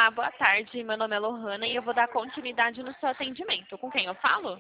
Olá, boa tarde. Meu nome é Lohana e eu vou dar continuidade no seu atendimento. Com quem eu falo?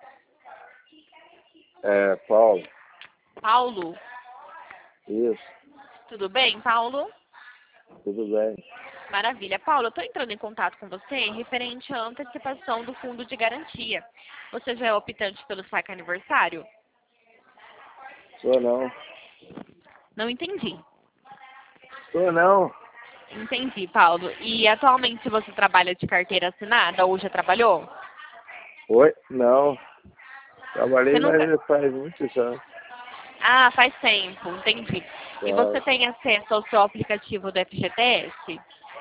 É, Paulo, Paulo. isso, Tudo bem, Paulo? tudo bem. Maravilha. Paulo, eu estou entrando em contato com você referente à antecipação do fundo de garantia. Você já é optante pelo saque aniversário? Sou não. Não entendi. Sou não. Entendi, Paulo. E atualmente você trabalha de carteira assinada ou já trabalhou? Oi? Não. Você Trabalhei, nunca... mas faz muitos anos. Ah, faz tempo, entendi. E você Claro. tem acesso ao seu aplicativo do FGTS?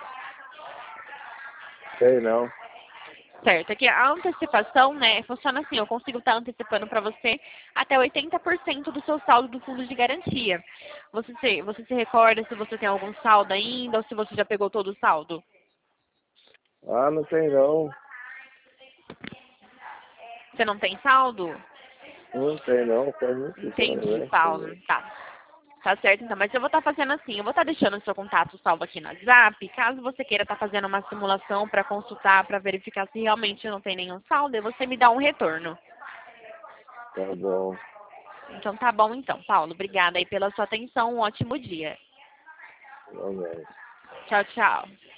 Sei não. Certo, é que a antecipação, né, funciona assim, eu consigo estar antecipando para você até 80% do seu saldo do fundo de garantia. Você se recorda se você tem algum saldo ainda ou se você já pegou todo o saldo? Ah, não tem não. Você não tem saldo? Não tem não. Faz muitos anos, Entendi, né? Paulo. Tá. Tá certo, então. Mas eu vou estar fazendo assim, eu vou estar deixando o seu contato salvo aqui no WhatsApp. Caso você queira estar fazendo uma simulação para consultar, para verificar se realmente não tem nenhum saldo, aí você me dá um retorno. Tá bom. Então tá bom então, Paulo. Obrigada aí pela sua atenção. Um ótimo dia. Realmente. Tchau, tchau.